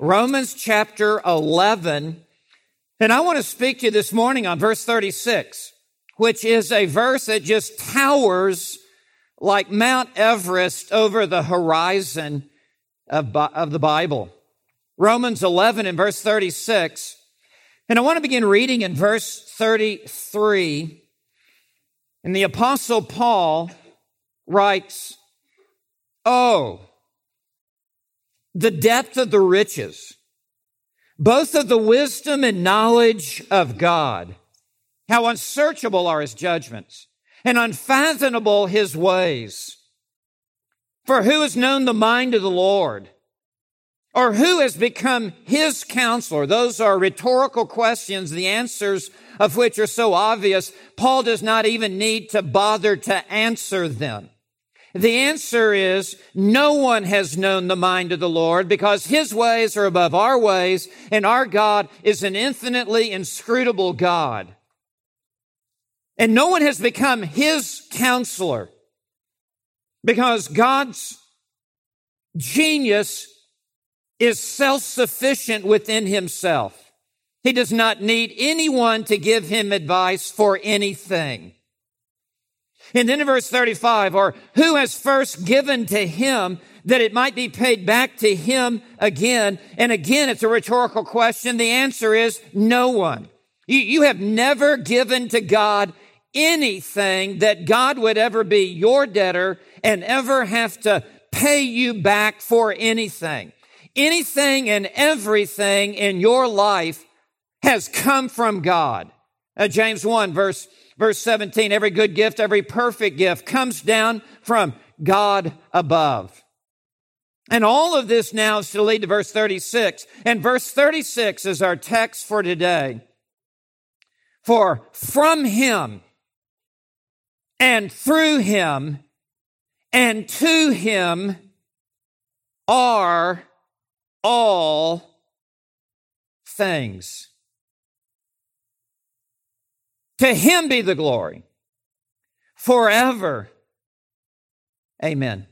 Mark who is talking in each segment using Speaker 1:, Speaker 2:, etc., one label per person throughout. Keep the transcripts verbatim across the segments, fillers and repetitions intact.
Speaker 1: Romans chapter eleven. And I want to speak to you this morning on verse thirty-six, which is a verse that just towers like Mount Everest over the horizon of, of the Bible. Romans eleven and verse thirty-six. And I want to begin reading in verse thirty-three. And the Apostle Paul writes, "Oh, the depth of the riches, both of the wisdom and knowledge of God. How unsearchable are his judgments, and unfathomable his ways. For who has known the mind of the Lord? Or who has become his counselor?" Those are rhetorical questions, the answers of which are so obvious, Paul does not even need to bother to answer them. The answer is, no one has known the mind of the Lord, because his ways are above our ways, and our God is an infinitely inscrutable God. And no one has become his counselor, because God's genius is self-sufficient within himself. He does not need anyone to give him advice for anything. And then in verse thirty-five, or who has first given to him that it might be paid back to him again? And again, it's a rhetorical question. The answer is no one. You, you have never given to God anything that God would ever be your debtor and ever have to pay you back for anything. Anything and everything in your life has come from God. Uh, James one, verse Verse seventeen, every good gift, every perfect gift comes down from God above. And all of this now is to lead to verse thirty-six. And verse thirty-six is our text for today. For from him and through him and to him are all things. To him be the glory forever. Amen.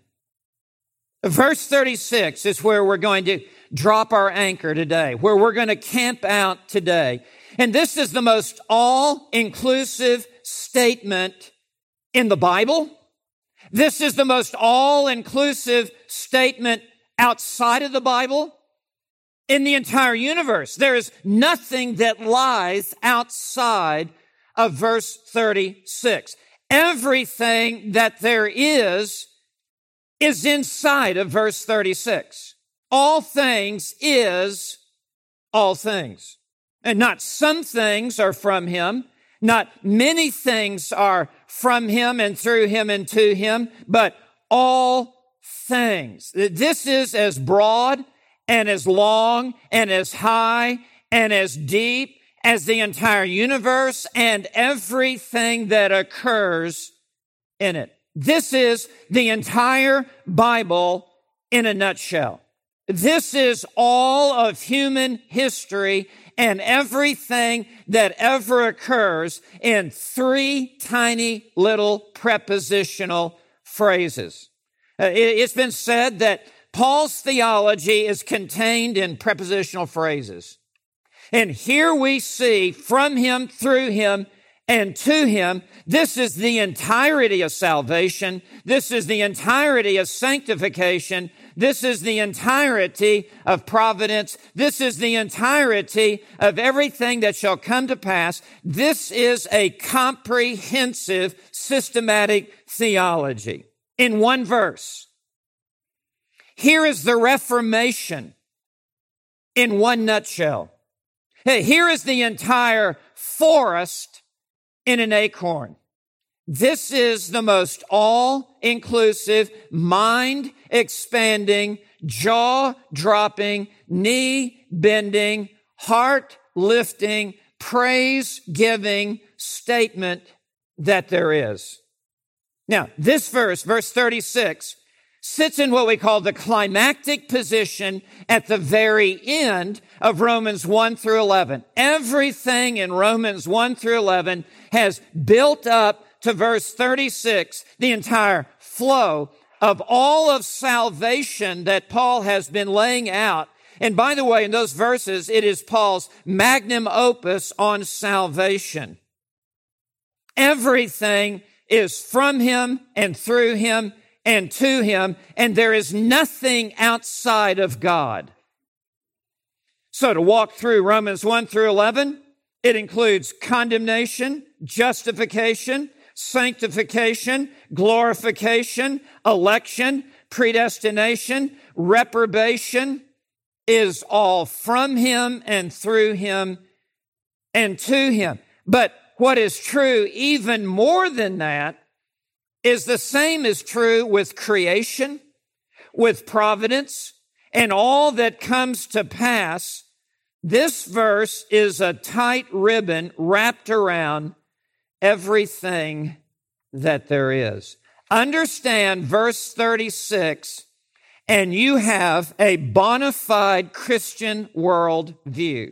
Speaker 1: Verse thirty-six is where we're going to drop our anchor today, where we're going to camp out today. And this is the most all-inclusive statement in the Bible. This is the most all-inclusive statement outside of the Bible. In the entire universe, there is nothing that lies outside of verse thirty-six. Everything that there is, is inside of verse thirty-six. All things is all things. And not some things are from him, not many things are from him and through him and to him, but all things. This is as broad and as long and as high and as deep as the entire universe and everything that occurs in it. This is the entire Bible in a nutshell. This is all of human history and everything that ever occurs in three tiny little prepositional phrases. Uh, it, it's been said that Paul's theology is contained in prepositional phrases. And here we see from him, through him, and to him, this is the entirety of salvation. This is the entirety of sanctification. This is the entirety of providence. This is the entirety of everything that shall come to pass. This is a comprehensive, systematic theology. In one verse, here is the Reformation in one nutshell. Hey, here is the entire forest in an acorn. This is the most all-inclusive, mind-expanding, jaw-dropping, knee-bending, heart-lifting, praise-giving statement that there is. Now, this verse, verse thirty-six, sits in what we call the climactic position at the very end of Romans one through eleven. Everything in Romans one through eleven has built up to verse thirty-six, the entire flow of all of salvation that Paul has been laying out And by the way, in those verses, it is Paul's magnum opus on salvation. Everything is from him and through him and to him, and there is nothing outside of God. So to walk through Romans one through eleven, it includes condemnation, justification, sanctification, glorification, election, predestination, reprobation, is all from him and through him and to him. But what is true even more than that is the same is true with creation, with providence, and all that comes to pass. This verse is a tight ribbon wrapped around everything that there is. Understand verse thirty-six, and you have a bona fide Christian world view.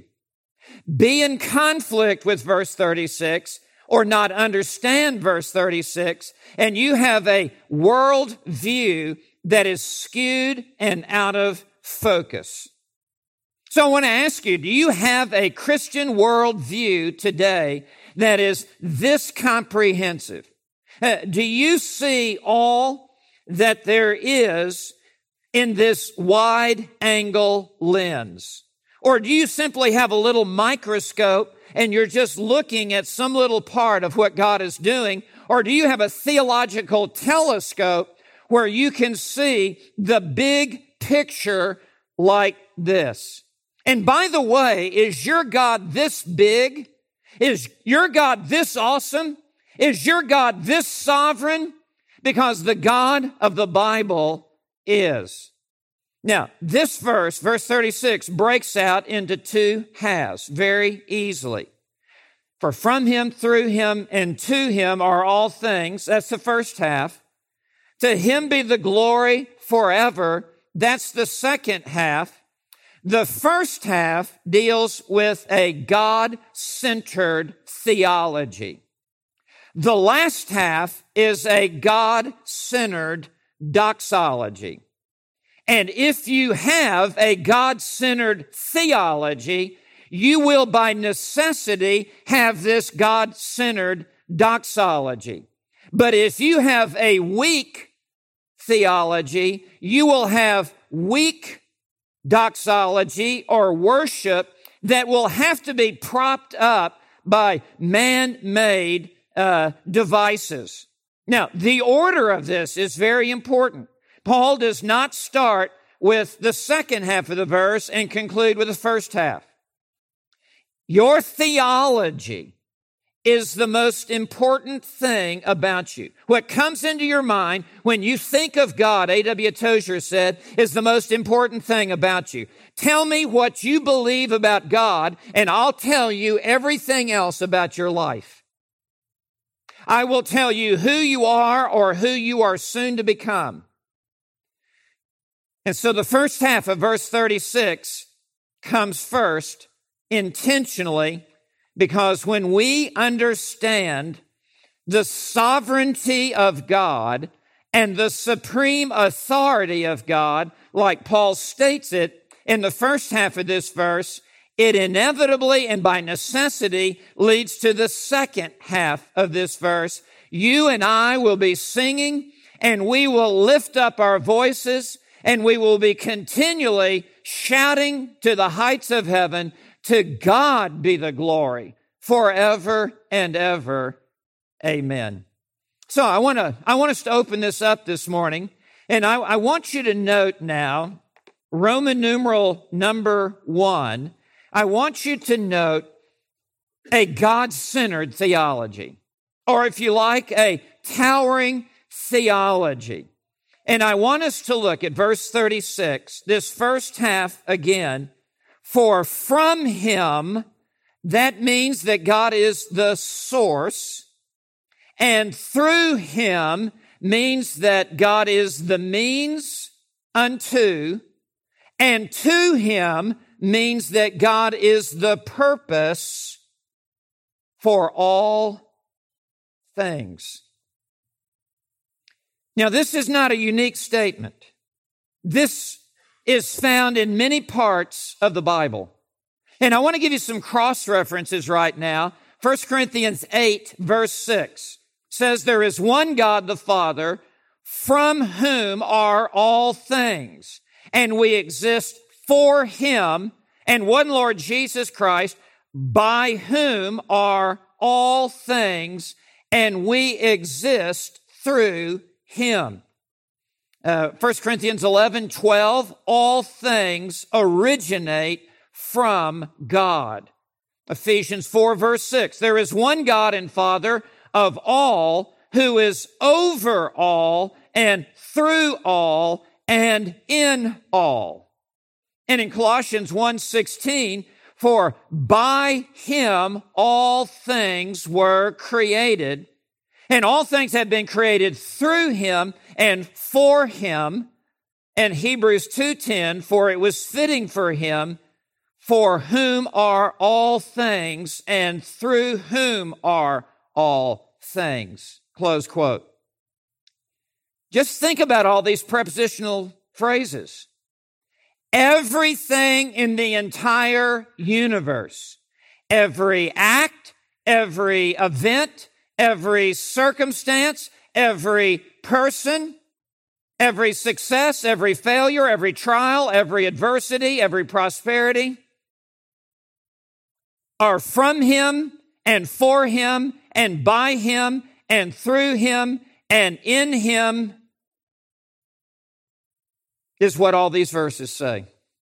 Speaker 1: Be in conflict with verse thirty-six or not understand verse thirty-six, and you have a world view that is skewed and out of focus. So I want to ask you, do you have a Christian world view today that is this comprehensive? Uh, do you see all that there is in this wide-angle lens? Or do you simply have a little microscope and you're just looking at some little part of what God is doing? Or do you have a theological telescope where you can see the big picture like this? And by the way, is your God this big? Is your God this awesome? Is your God this sovereign? Because the God of the Bible is. Now, this verse, verse thirty-six, breaks out into two halves very easily. For from him, through him, and to him are all things. That's the first half. To him be the glory forever. That's the second half. The first half deals with a God-centered theology. The last half is a God-centered doxology. And if you have a God-centered theology, you will by necessity have this God-centered doxology. But if you have a weak theology, you will have weak doxology or worship that will have to be propped up by man-made uh, devices. Now, the order of this is very important. Paul does not start with the second half of the verse and conclude with the first half. Your theology is the most important thing about you. What comes into your mind when you think of God, A W Tozer said, is the most important thing about you. Tell me what you believe about God, and I'll tell you everything else about your life. I will tell you who you are or who you are soon to become. And so the first half of verse thirty-six comes first intentionally, because when we understand the sovereignty of God and the supreme authority of God, like Paul states it in the first half of this verse, it inevitably and by necessity leads to the second half of this verse. You and I will be singing, and we will lift up our voices, and we will be continually shouting to the heights of heaven, to God be the glory forever and ever. Amen. So I want to, I want us to open this up this morning, and I, I want you to note now, Roman numeral number one, I want you to note a God-centered theology, or if you like, a towering theology. And I want us to look at verse thirty-six, this first half again. For from him, that means that God is the source, and through him means that God is the means unto, and to him means that God is the purpose for all things. Now, this is not a unique statement. This is found in many parts of the Bible. And I want to give you some cross references right now. First Corinthians eight, verse six says, there is one God, the Father, from whom are all things, and we exist for him, and one Lord Jesus Christ, by whom are all things, and we exist through him. Uh, First Corinthians eleven, twelve, all things originate from God. Ephesians four, verse six, there is one God and Father of all, who is over all and through all and in all. And in Colossians one sixteen, for by him all things were created, and all things have been created through him and for him. And Hebrews two ten, for it was fitting for him, for whom are all things, and through whom are all things. Close quote. Just think about all these prepositional phrases. Everything in the entire universe, every act, every event, every circumstance, every person, every success, every failure, every trial, every adversity, every prosperity are from him and for him and by him and through him and in him, is what all these verses say.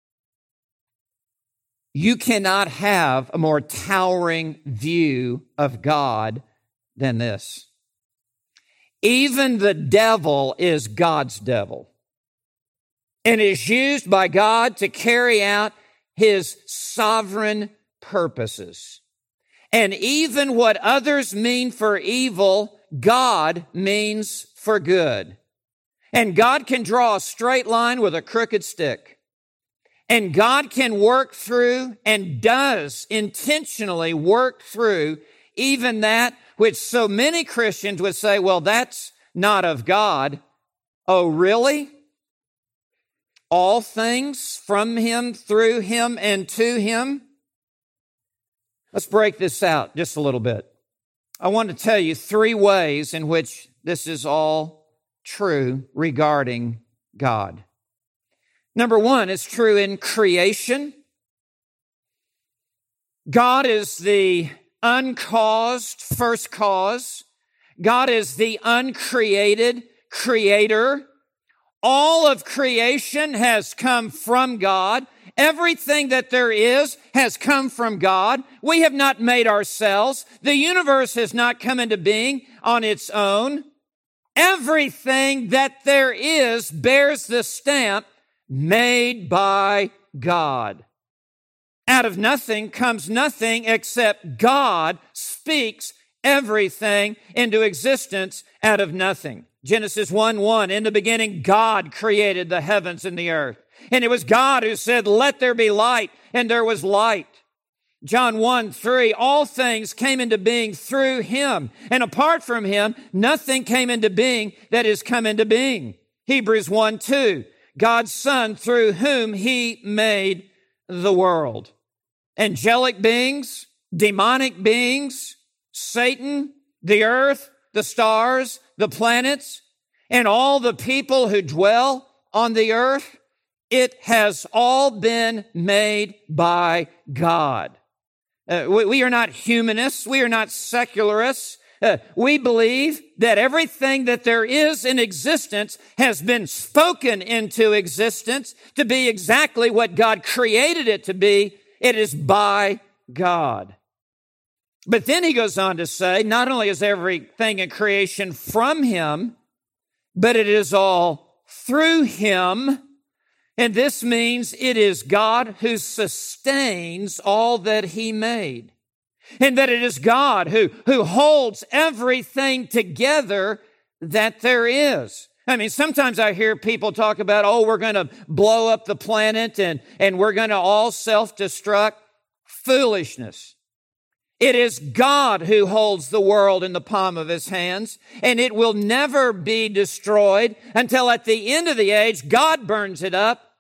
Speaker 1: You cannot have a more towering view of God than this. Even the devil is God's devil and is used by God to carry out his sovereign purposes. And even what others mean for evil, God means for good. And God can draw a straight line with a crooked stick. And God can work through and does intentionally work through even that which so many Christians would say, well, that's not of God. Oh, really? All things from him, through him, and to him? Let's break this out just a little bit. I want to tell you three ways in which this is all true regarding God. Number one, it's true in creation. God is the uncaused first cause. God is the uncreated creator. All of creation has come from God. Everything that there is has come from God. We have not made ourselves. The universe has not come into being on its own. Everything that there is bears the stamp made by God. Out of nothing comes nothing except God speaks everything into existence out of nothing. Genesis one one, in the beginning, God created the heavens and the earth. And it was God who said, let there be light, and there was light. John one three, all things came into being through him, and apart from him, nothing came into being that is come into being. Hebrews one two, God's Son, through whom he made the world. Angelic beings, demonic beings, Satan, the earth, the stars, the planets, and all the people who dwell on the earth, it has all been made by God. Uh, we, we are not humanists. We are not secularists. Uh, we believe that everything that there is in existence has been spoken into existence to be exactly what God created it to be. It is by God. But then he goes on to say, not only is everything in creation from him, but it is all through him. And this means it is God who sustains all that he made. And that it is God who, who holds everything together that there is. I mean, sometimes I hear people talk about, oh, we're going to blow up the planet and, and we're going to all self-destruct. Foolishness. It is God who holds the world in the palm of his hands, and it will never be destroyed until at the end of the age, God burns it up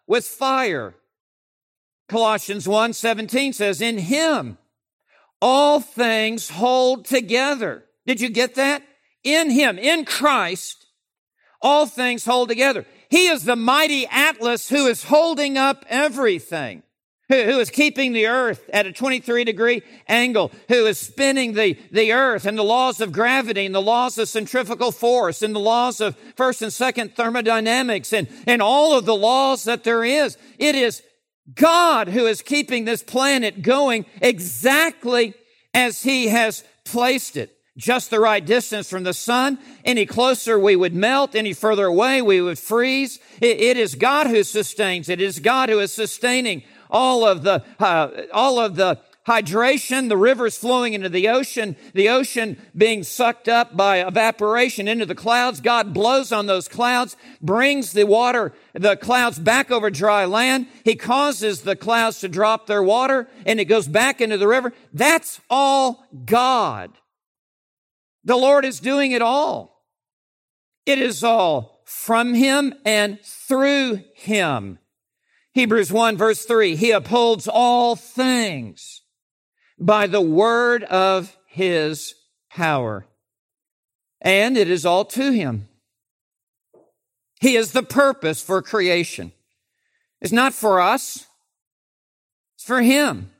Speaker 1: with fire. Colossians one seventeen says, in him all things hold together. Did you get that? In him, in Christ, all things hold together. He is the mighty Atlas who is holding up everything, who, who is keeping the earth at a twenty-three degree angle, who is spinning the, the earth and the laws of gravity and the laws of centrifugal force and the laws of first and second thermodynamics and, and all of the laws that there is. It is God who is keeping this planet going exactly as he has placed it. Just the right distance from the sun. Any closer we would melt. Any further away we would freeze. It, it is God who sustains it. It is God who is sustaining all of the uh, all of the hydration, the rivers flowing into the ocean, the ocean being sucked up by evaporation into the clouds. God blows on those clouds, brings the water, the clouds back over dry land. He causes the clouds to drop their water, and it goes back into the river. That's all God. The Lord is doing it all. It is all from him and through him. Hebrews one verse three, he upholds all things by the word of his power. And it is all to him. He is the purpose for creation. It's not for us. It's for him.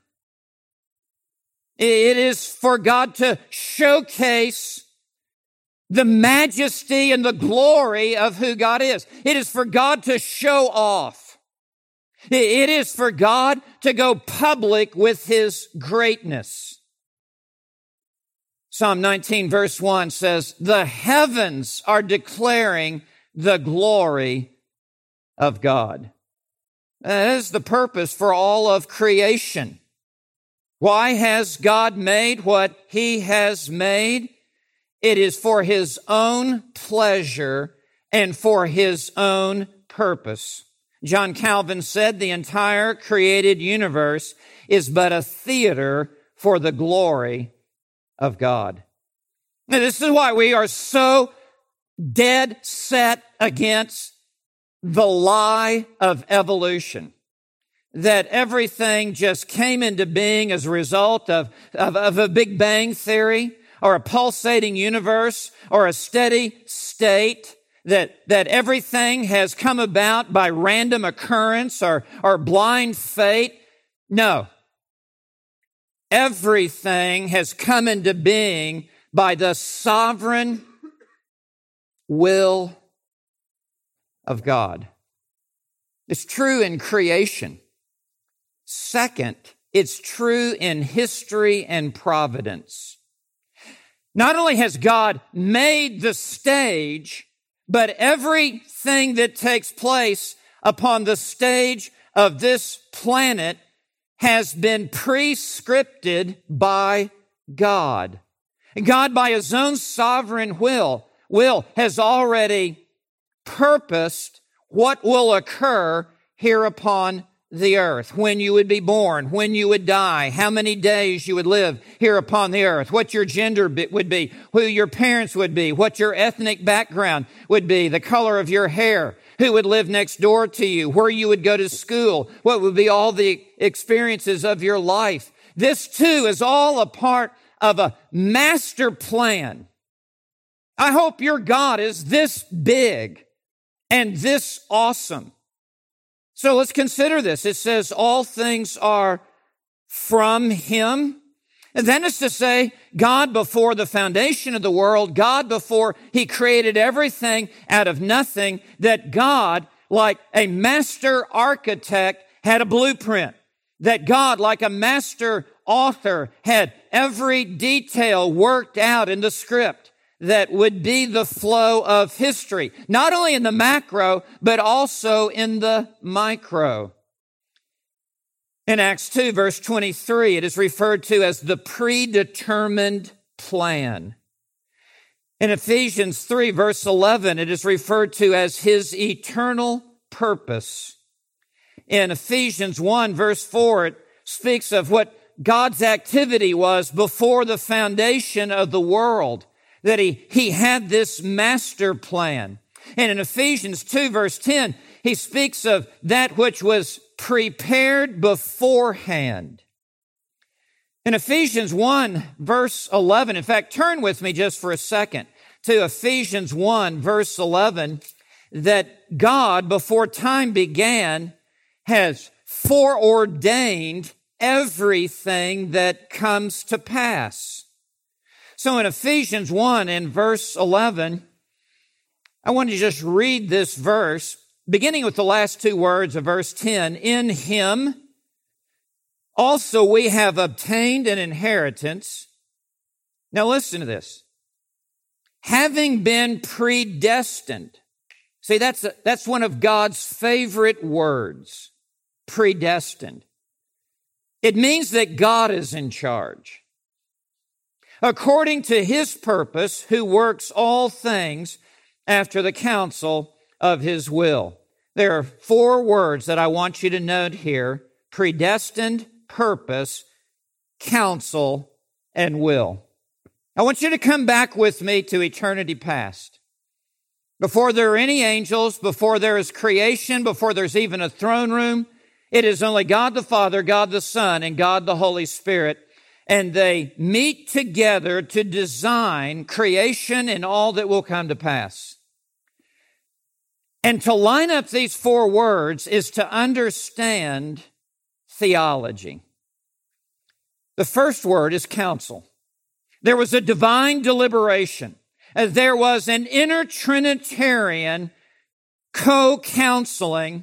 Speaker 1: It is for God to showcase the majesty and the glory of who God is. It is for God to show off. It is for God to go public with his greatness. Psalm nineteen verse one says, the heavens are declaring the glory of God. That is the purpose for all of creation. Why has God made what he has made? It is for his own pleasure and for his own purpose. John Calvin said the entire created universe is but a theater for the glory of God. Now, this is why we are so dead set against the lie of evolution, that everything just came into being as a result of, of, of a Big Bang theory or a pulsating universe or a steady state. That, that everything has come about by random occurrence or, or blind fate. No. Everything has come into being by the sovereign will of God. It's true in creation. Second, it's true in history and providence. Not only has God made the stage, but everything that takes place upon the stage of this planet has been prescripted by God. God, by his own sovereign will, will has already purposed what will occur here upon the earth, when you would be born, when you would die, how many days you would live here upon the earth, what your gender would be, who your parents would be, what your ethnic background would be, the color of your hair, who would live next door to you, where you would go to school, what would be all the experiences of your life. This too is all a part of a master plan. I hope your God is this big and this awesome. So let's consider this. It says all things are from him. And then it's to say God before the foundation of the world, God before he created everything out of nothing, that God, like a master architect, had a blueprint. That God, like a master author, had every detail worked out in the script that would be the flow of history, not only in the macro, but also in the micro. In Acts two, verse twenty-three, it is referred to as the predetermined plan. In Ephesians three, verse eleven, it is referred to as his eternal purpose. In Ephesians one, verse four, it speaks of what God's activity was before the foundation of the world. That he, he had this master plan. And in Ephesians two verse ten, he speaks of that which was prepared beforehand. In Ephesians one, verse eleven, in fact, turn with me just for a second to Ephesians one, verse eleven, that God, before time began, has foreordained everything that comes to pass. So in Ephesians one, in verse eleven, I want to just read this verse, beginning with the last two words of verse ten. In him also we have obtained an inheritance. Now listen to this. Having been predestined. See, that's, a, that's one of God's favorite words, predestined. It means that God is in charge. According to his purpose, who works all things after the counsel of his will. There are four words that I want you to note here: predestined, purpose, counsel, and will. I want you to come back with me to eternity past. Before there are any angels, before there is creation, before there's even a throne room, it is only God the Father, God the Son, and God the Holy Spirit. And they meet together to design creation and all that will come to pass. And to line up these four words is to understand theology. The first word is counsel. There was a divine deliberation. There was an inner Trinitarian co-counseling,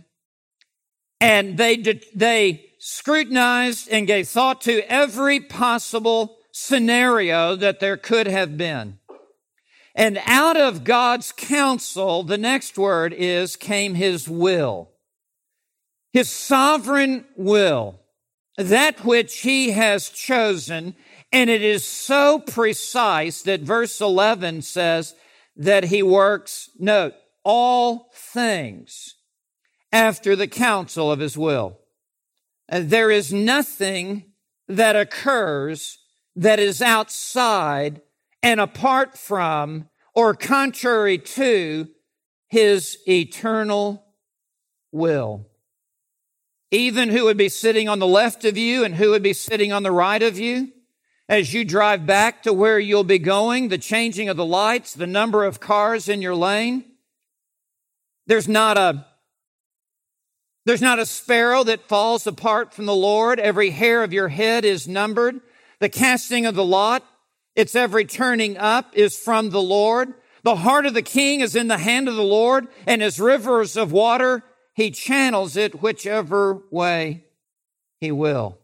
Speaker 1: and they, they scrutinized and gave thought to every possible scenario that there could have been. And out of God's counsel, the next word is, came his will. His sovereign will. That which he has chosen. And it is so precise that verse eleven says that he works, note, all things after the counsel of his will. And there is nothing that occurs that is outside and apart from or contrary to his eternal will. Even who would be sitting on the left of you and who would be sitting on the right of you, as you drive back to where you'll be going, the changing of the lights, the number of cars in your lane, there's not a There's not a sparrow that falls apart from the Lord. Every hair of your head is numbered. The casting of the lot, its every turning up is from the Lord. The heart of the king is in the hand of the Lord, and as rivers of water, he channels it whichever way he will.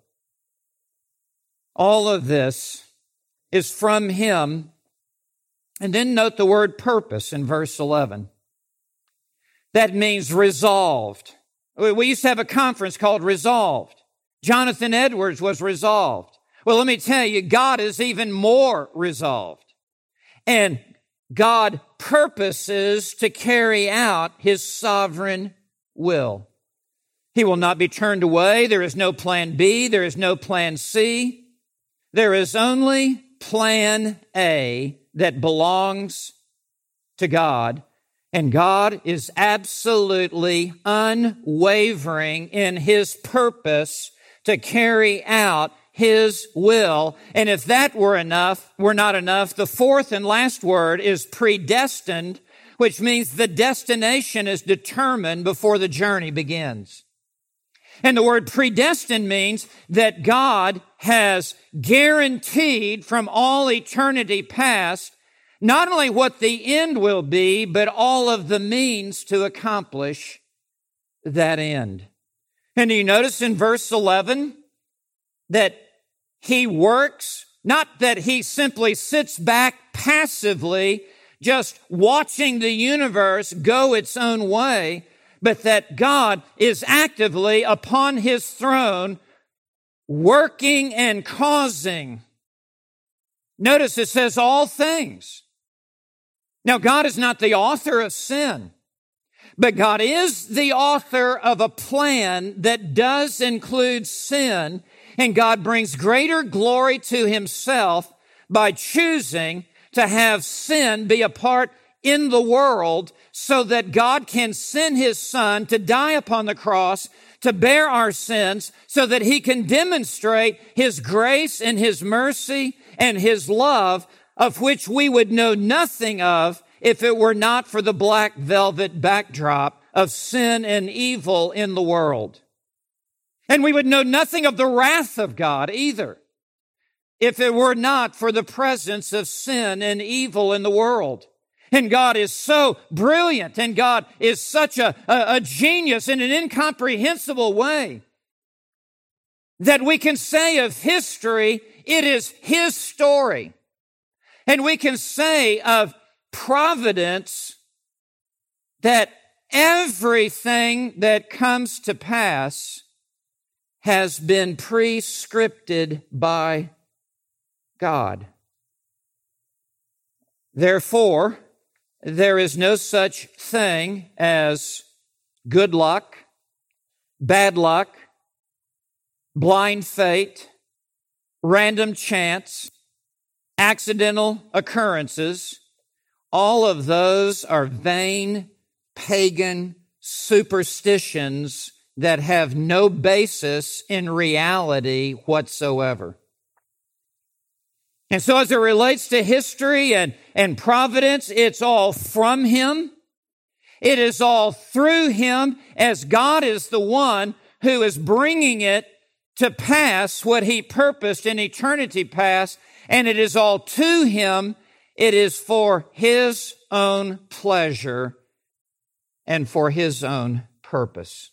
Speaker 1: All of this is from him. And then note the word purpose in verse eleven. That means resolved. We used to have a conference called Resolved. Jonathan Edwards was resolved. Well, let me tell you, God is even more resolved. And God purposes to carry out his sovereign will. He will not be turned away. There is no plan B. There is no plan C. There is only plan A that belongs to God. And God is absolutely unwavering in his purpose to carry out his will. And if that were enough, were not enough, the fourth and last word is predestined, which means the destination is determined before the journey begins. And the word predestined means that God has guaranteed from all eternity past not only what the end will be, but all of the means to accomplish that end. And do you notice in verse eleven that he works, not that he simply sits back passively, just watching the universe go its own way, but that God is actively upon his throne, working and causing. Notice it says all things. Now, God is not the author of sin, but God is the author of a plan that does include sin, and God brings greater glory to himself by choosing to have sin be a part in the world so that God can send his Son to die upon the cross to bear our sins so that he can demonstrate his grace and his mercy and his love, of which we would know nothing of if it were not for the black velvet backdrop of sin and evil in the world. And we would know nothing of the wrath of God either if it were not for the presence of sin and evil in the world. And God is so brilliant, and God is such a, a, a genius in an incomprehensible way that we can say of history, it is his story. And we can say of providence that everything that comes to pass has been prescripted by God. Therefore, there is no such thing as good luck, bad luck, blind fate, random chance, accidental occurrences. All of those are vain, pagan superstitions that have no basis in reality whatsoever. And so as it relates to history and, and providence, it's all from him. It is all through him, as God is the one who is bringing it to pass what he purposed in eternity past. And it is all to him. It is for his own pleasure and for his own purpose.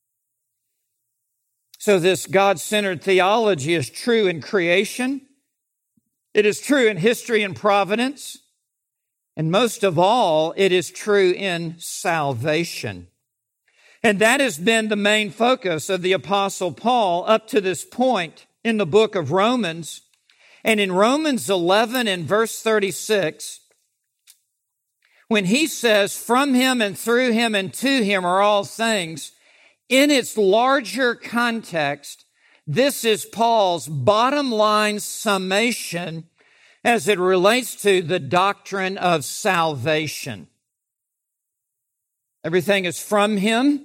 Speaker 1: So this God-centered theology is true in creation. It is true in history and providence. And most of all, it is true in salvation. And that has been the main focus of the Apostle Paul up to this point in the book of Romans. And in Romans eleven and verse thirty-six, when he says, from him and through him and to him are all things, in its larger context, this is Paul's bottom line summation as it relates to the doctrine of salvation. Everything is from him,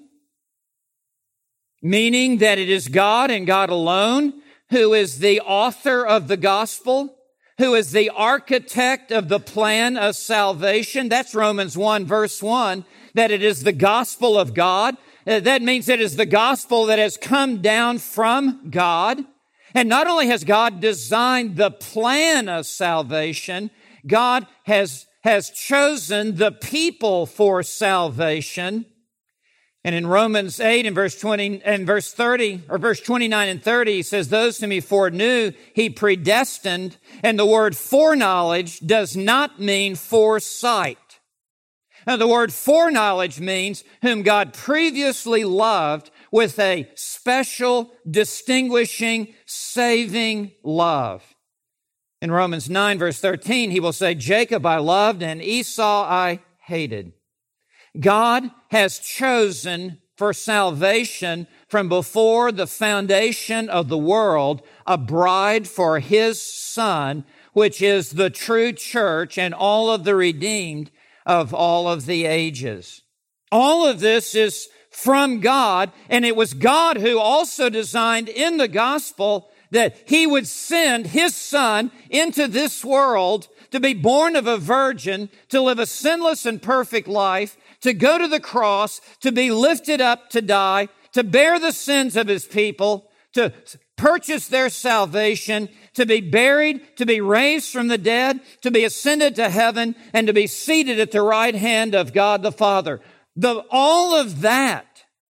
Speaker 1: meaning that it is God and God alone who is the author of the gospel, who is the architect of the plan of salvation. That's Romans one, verse one, that it is the gospel of God. That means it is the gospel that has come down from God. And not only has God designed the plan of salvation, God has, has chosen the people for salvation. And in Romans eight and verse twenty and verse thirty, or verse twenty-nine and thirty, he says, those whom he foreknew, he predestined. And the word foreknowledge does not mean foresight. Now, the word foreknowledge means whom God previously loved with a special, distinguishing, saving love. In Romans nine, verse thirteen, he will say, Jacob I loved and Esau I hated. God has chosen for salvation from before the foundation of the world a bride for his Son, which is the true church and all of the redeemed of all of the ages. All of this is from God, and it was God who also designed in the gospel that he would send his Son into this world to be born of a virgin, to live a sinless and perfect life, to go to the cross, to be lifted up to die, to bear the sins of his people, to purchase their salvation, to be buried, to be raised from the dead, to be ascended to heaven, and to be seated at the right hand of God the Father. The, all of that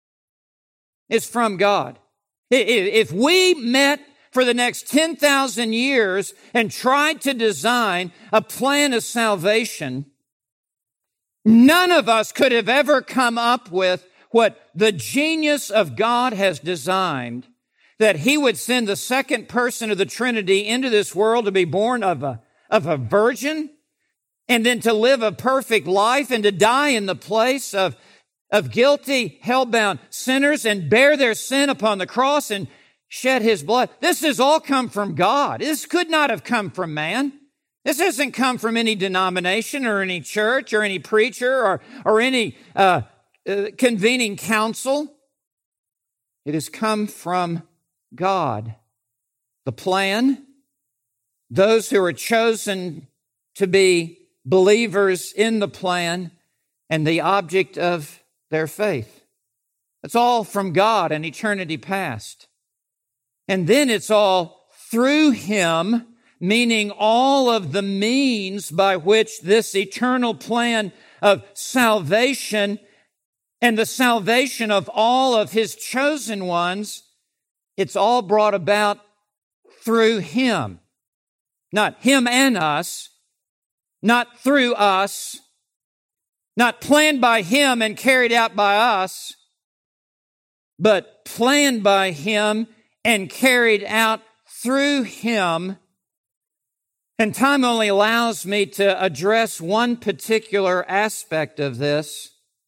Speaker 1: is from God. If we met for the next ten thousand years and tried to design a plan of salvation, none of us could have ever come up with what the genius of God has designed, that he would send the second person of the Trinity into this world to be born of a, of a virgin, and then to live a perfect life and to die in the place of, of guilty, hell-bound sinners and bear their sin upon the cross and shed his blood. This has all come from God. This could not have come from man. This hasn't come from any denomination or any church or any preacher or, or any uh, uh, convening council. It has come from God. The plan, those who are chosen to be believers in the plan, and the object of their faith. It's all from God in eternity past. And then it's all through Him, meaning all of the means by which this eternal plan of salvation and the salvation of all of His chosen ones, it's all brought about through Him. Not Him and us, not through us, not planned by Him and carried out by us, but planned by Him and carried out through Him. And time only allows me to address one particular aspect of this.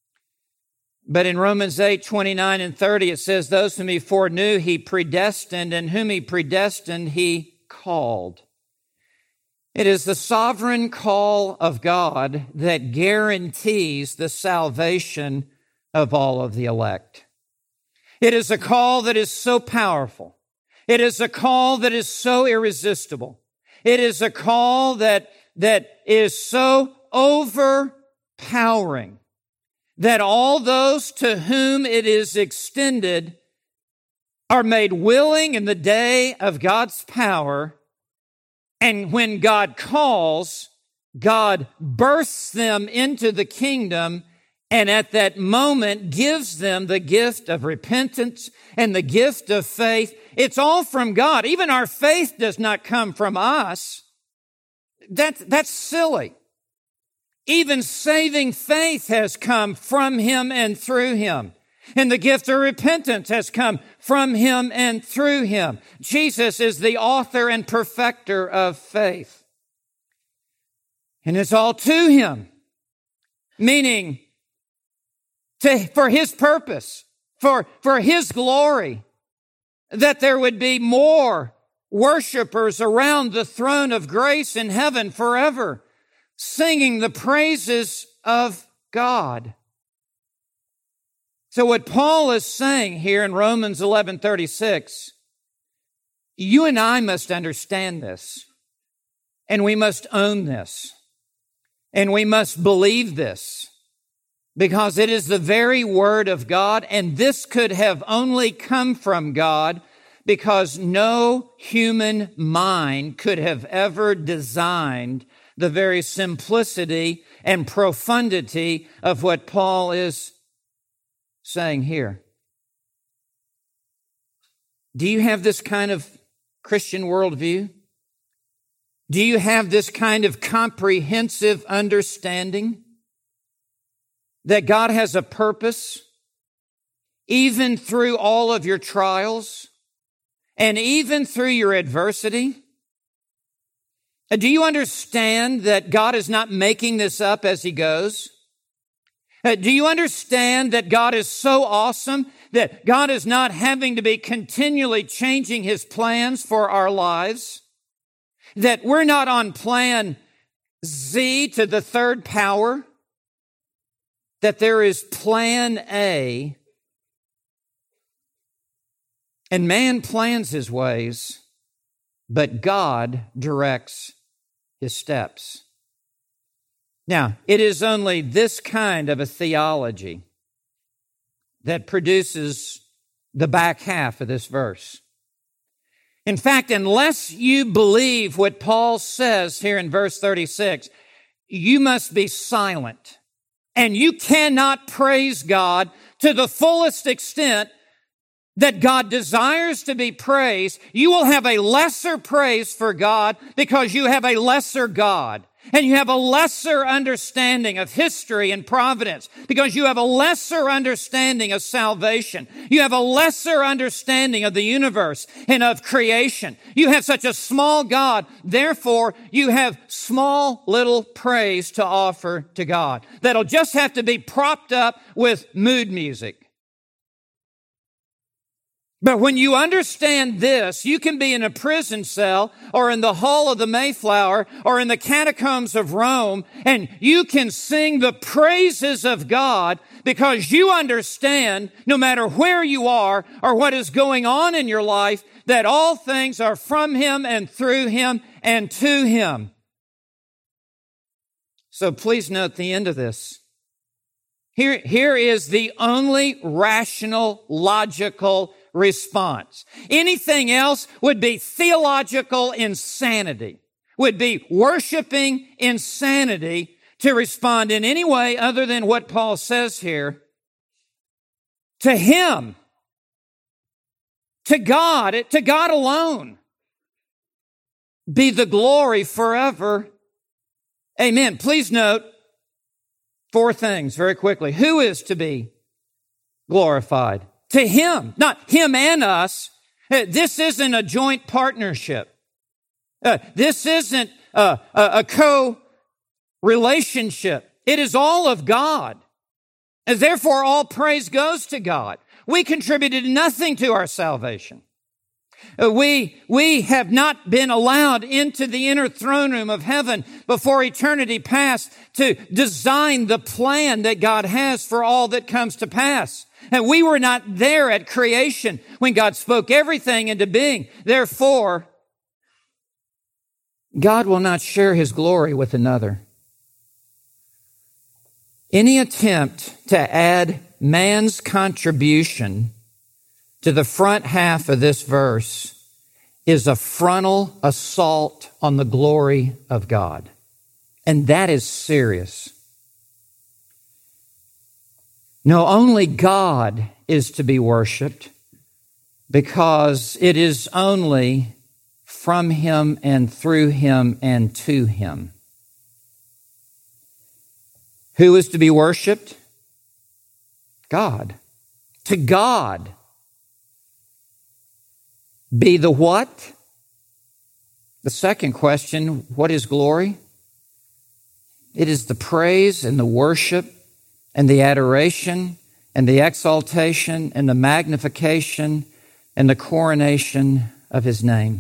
Speaker 1: But in Romans eight, twenty-nine and thirty, it says, those whom He foreknew, He predestined, and whom He predestined, He called. It is the sovereign call of God that guarantees the salvation of all of the elect. It is a call that is so powerful. It is a call that is so irresistible. It is a call that, that is so overpowering that all those to whom it is extended are made willing in the day of God's power. And when God calls, God births them into the kingdom, and at that moment gives them the gift of repentance and the gift of faith. It's all from God. Even our faith does not come from us. That, that's silly. Even saving faith has come from Him and through Him. And the gift of repentance has come from Him and through Him. Jesus is the author and perfecter of faith. And it's all to Him, meaning to, for His purpose, for, for His glory, that there would be more worshipers around the throne of grace in heaven forever, singing the praises of God. So what Paul is saying here in Romans eleven thirty-six, you and I must understand this, and we must own this, and we must believe this, because it is the very Word of God, and this could have only come from God, because no human mind could have ever designed the very simplicity and profundity of what Paul is saying here. Do you have this kind of Christian worldview? Do you have this kind of comprehensive understanding that God has a purpose even through all of your trials and even through your adversity? Do you understand that God is not making this up as He goes? Do you understand that God is so awesome that God is not having to be continually changing His plans for our lives? That we're not on plan Z to the third power? That there is plan A, and man plans his ways, but God directs his steps. Now, it is only this kind of a theology that produces the back half of this verse. In fact, unless you believe what Paul says here in verse thirty-six, you must be silent, and you cannot praise God to the fullest extent that God desires to be praised. You will have a lesser praise for God because you have a lesser God. And you have a lesser understanding of history and providence because you have a lesser understanding of salvation. You have a lesser understanding of the universe and of creation. You have such a small God. Therefore, you have small little praise to offer to God that'll just have to be propped up with mood music. But when you understand this, you can be in a prison cell or in the hall of the Mayflower or in the catacombs of Rome, and you can sing the praises of God because you understand, no matter where you are or what is going on in your life, that all things are from Him and through Him and to Him. So please note the end of this. Here, here is the only rational, logical response. Anything else would be theological insanity, would be worshiping insanity to respond in any way other than what Paul says here. To Him, to God, to God alone, be the glory forever. Amen. Please note four things very quickly. Who is to be glorified? To Him, not Him and us. This isn't a joint partnership. Uh, this isn't a, a, a co-relationship. It is all of God. And therefore, all praise goes to God. We contributed nothing to our salvation. Uh, we, we have not been allowed into the inner throne room of heaven before eternity past to design the plan that God has for all that comes to pass. And we were not there at creation when God spoke everything into being. Therefore, God will not share His glory with another. Any attempt to add man's contribution to the front half of this verse is a frontal assault on the glory of God. And that is serious. No, only God is to be worshiped because it is only from Him and through Him and to Him. Who is to be worshiped? God. To God be the what? The second question, what is glory? It is the praise and the worship and the adoration and the exaltation and the magnification and the coronation of His name.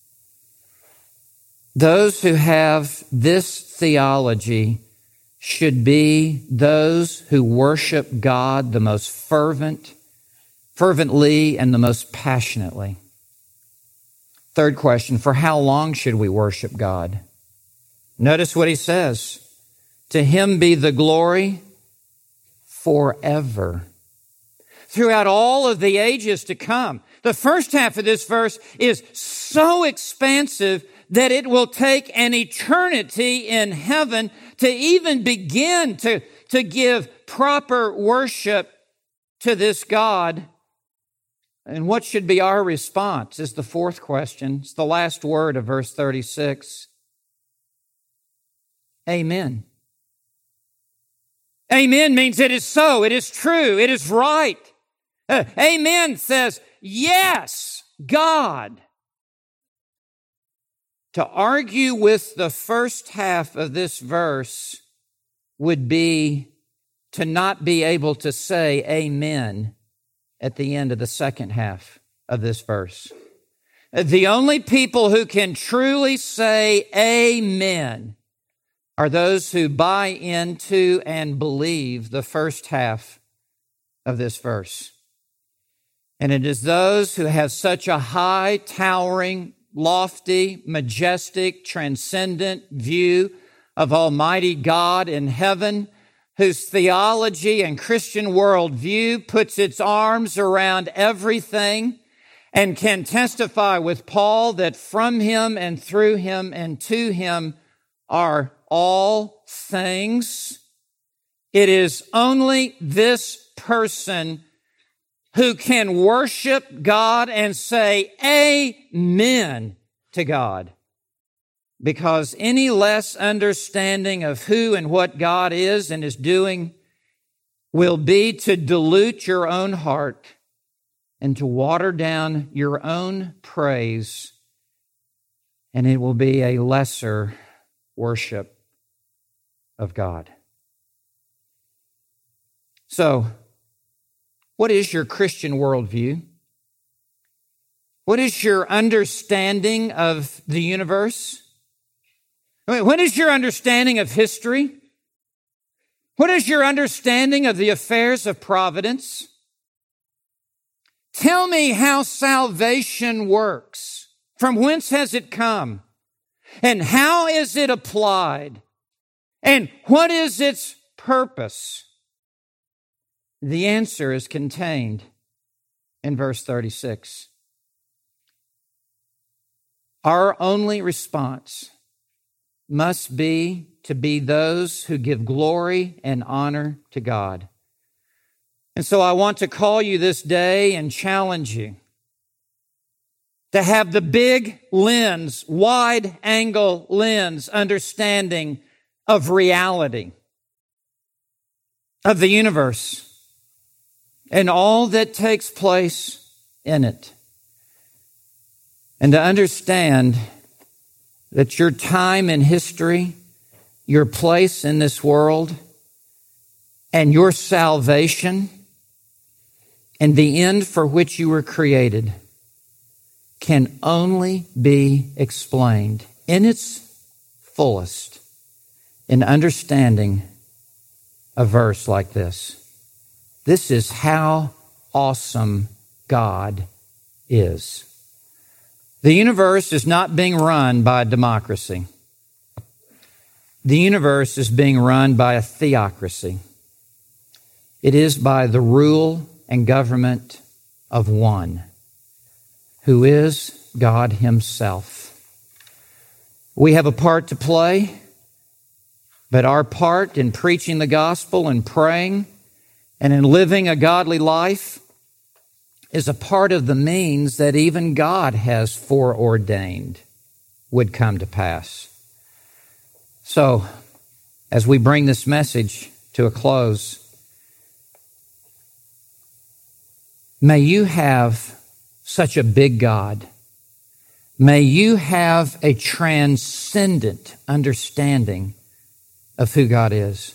Speaker 1: Those who have this theology should be those who worship God the most fervent, fervently and the most passionately. Third question, for how long should we worship God? Notice what he says. To Him be the glory forever, throughout all of the ages to come. The first half of this verse is so expansive that it will take an eternity in heaven to even begin to, to give proper worship to this God. And what should be our response is the fourth question. It's the last word of verse thirty-six. Amen. Amen means it is so, it is true, it is right. Uh, amen says, yes, God. To argue with the first half of this verse would be to not be able to say amen at the end of the second half of this verse. The only people who can truly say amen are those who buy into and believe the first half of this verse. And it is those who have such a high, towering, lofty, majestic, transcendent view of Almighty God in heaven, whose theology and Christian worldview puts its arms around everything and can testify with Paul that from Him and through Him and to Him are all things. It is only this person who can worship God and say amen to God. Because any less understanding of who and what God is and is doing will be to dilute your own heart and to water down your own praise, and it will be a lesser worship of God. So, what is your Christian worldview? What is your understanding of the universe? I mean, what is your understanding of history? What is your understanding of the affairs of providence? Tell me how salvation works. From whence has it come? And how is it applied? And what is its purpose? The answer is contained in verse thirty-six. Our only response must be to be those who give glory and honor to God. And so I want to call you this day and challenge you to have the big lens, wide angle lens understanding of reality, of the universe, and all that takes place in it. And to understand that your time in history, your place in this world, and your salvation, and the end for which you were created can only be explained in its fullest in understanding a verse like this. This is how awesome God is. The universe is not being run by a democracy. The universe is being run by a theocracy. It is by the rule and government of one, who is God Himself. We have a part to play, but our part in preaching the gospel and praying and in living a godly life is a part of the means that even God has foreordained would come to pass. So, as we bring this message to a close, may you have such a big God. May you have a transcendent understanding of who God is.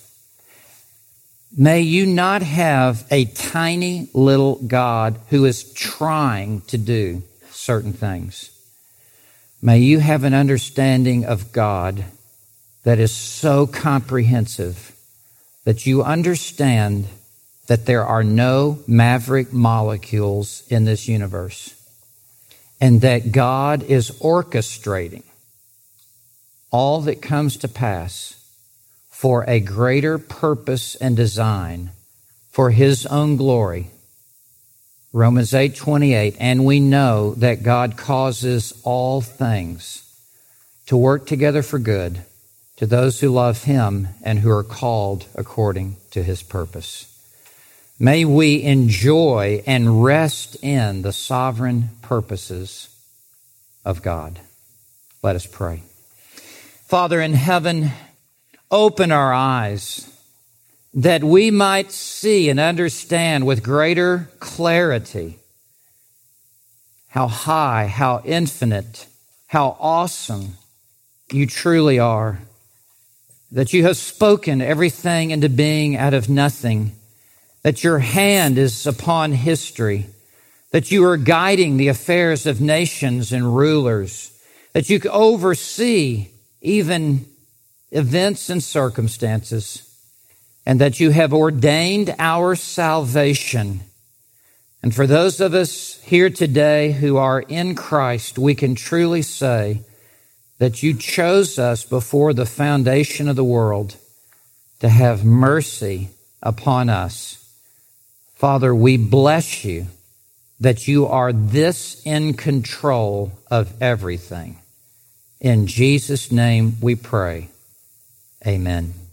Speaker 1: May you not have a tiny little God who is trying to do certain things. May you have an understanding of God that is so comprehensive that you understand that there are no maverick molecules in this universe, and that God is orchestrating all that comes to pass for a greater purpose and design for His own glory. Romans eight twenty-eight, and we know that God causes all things to work together for good to those who love Him and who are called according to His purpose. May we enjoy and rest in the sovereign purposes of God. Let us pray. Father in heaven, open our eyes that we might see and understand with greater clarity how high, how infinite, how awesome you truly are. That you have spoken everything into being out of nothing. That your hand is upon history. That you are guiding the affairs of nations and rulers. That you oversee even events and circumstances, and that you have ordained our salvation. And for those of us here today who are in Christ, we can truly say that you chose us before the foundation of the world to have mercy upon us. Father, we bless you that you are this in control of everything. In Jesus' name we pray. Amen.